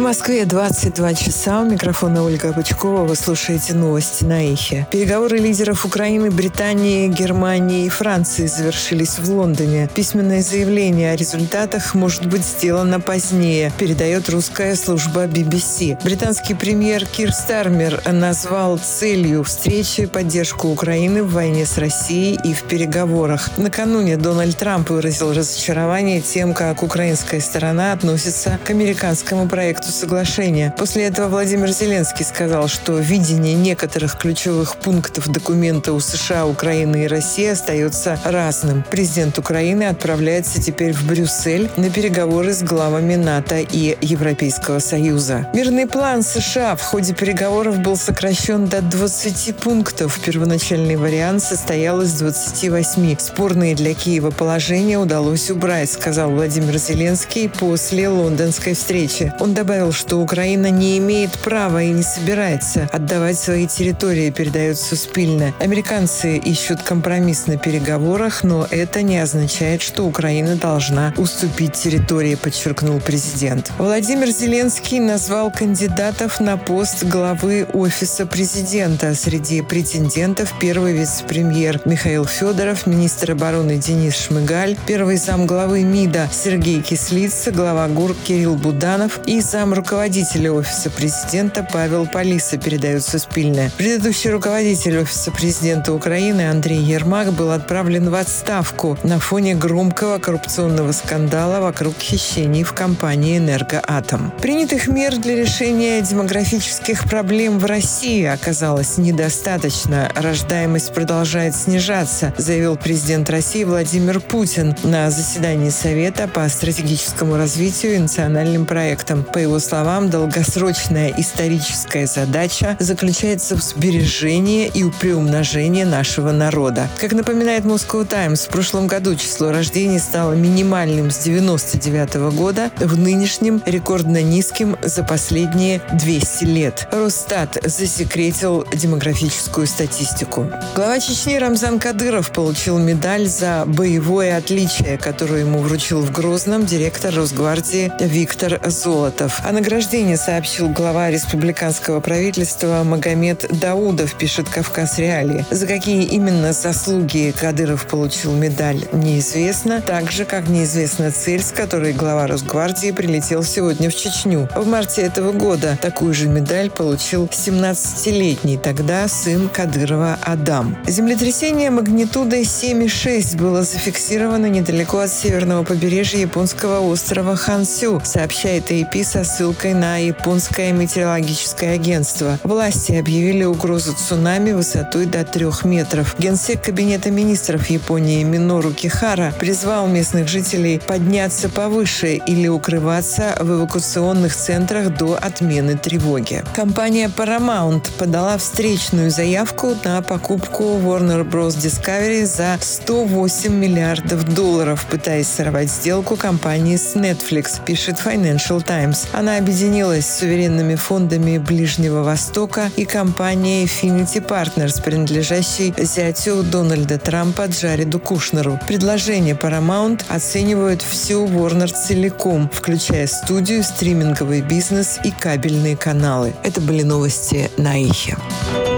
Москве 22 часа. У микрофона Ольга Бычкова. Вы слушаете новости на Эхе. Переговоры лидеров Украины, Британии, Германии и Франции завершились в Лондоне. Письменное заявление о результатах может быть сделано позднее, передает русская служба BBC. Британский премьер Кир Стармер назвал целью встречи поддержку Украины в войне с Россией и в переговорах. Накануне Дональд Трамп выразил разочарование тем, как украинская сторона относится к американскому проекту соглашения. После этого Владимир Зеленский сказал, что видение некоторых ключевых пунктов документа у США, Украины и России остается разным. Президент Украины отправляется теперь в Брюссель на переговоры с главами НАТО и Европейского Союза. Мирный план США в ходе переговоров был сокращен до 20 пунктов. Первоначальный вариант состоял из 28. Спорные для Киева положения удалось убрать, сказал Владимир Зеленский после лондонской встречи. Он добавил, что Украина не имеет права и не собирается отдавать свои территории, передает Суспильне. Американцы ищут компромисс на переговорах, но это не означает, что Украина должна уступить территории, подчеркнул президент. Владимир Зеленский назвал кандидатов на пост главы Офиса президента. Среди претендентов первый вице-премьер Михаил Федоров, министр обороны Денис Шмыгаль, первый замглавы МИДа Сергей Кислица, глава ГУР Кирилл Буданов и замруководителя Офиса президента Павел Полиса, передает Суспильне. Предыдущий руководитель Офиса президента Украины Андрей Ермак был отправлен в отставку на фоне громкого коррупционного скандала вокруг хищений в компании «Энергоатом». Принятых мер для решения демографических проблем в России оказалось недостаточно. Рождаемость продолжает снижаться, заявил президент России Владимир Путин на заседании Совета по стратегическому развитию и национальным проектам. По его словам, долгосрочная историческая задача заключается в сбережении и приумножении нашего народа. Как напоминает Moscow Times, в прошлом году число рождений стало минимальным с 1999 года, в нынешнем рекордно низким за последние 200 лет. Росстат засекретил демографическую статистику. Глава Чечни Рамзан Кадыров получил медаль за боевое отличие, которую ему вручил в Грозном директор Росгвардии Виктор Золотов. О награждении сообщил глава республиканского правительства Магомед Даудов, пишет «Кавказ Реалии». За какие именно заслуги Кадыров получил медаль, неизвестно, так же, как неизвестна цель, с которой глава Росгвардии прилетел сегодня в Чечню. В марте этого года такую же медаль получил 17-летний тогда сын Кадырова Адам. Землетрясение магнитудой 7,6 было зафиксировано недалеко от северного побережья японского острова Хансю, сообщает AP со ссылкой на японское метеорологическое агентство. Власти объявили угрозу цунами высотой до 3 метров. Генсек Кабинета министров Японии Минору Кихара призвал местных жителей подняться повыше или укрываться в эвакуационных центрах до отмены тревоги. Компания Paramount подала встречную заявку на покупку Warner Bros. Discovery за $108 миллиардов, пытаясь сорвать сделку компании с Netflix, пишет Financial Times. Она объединилась с суверенными фондами Ближнего Востока и компанией Affinity Partners, принадлежащей зятю Дональда Трампа Джареду Кушнеру. Предложение Paramount оценивают всю Warner целиком, включая студию, стриминговый бизнес и кабельные каналы. Это были новости на Эхе.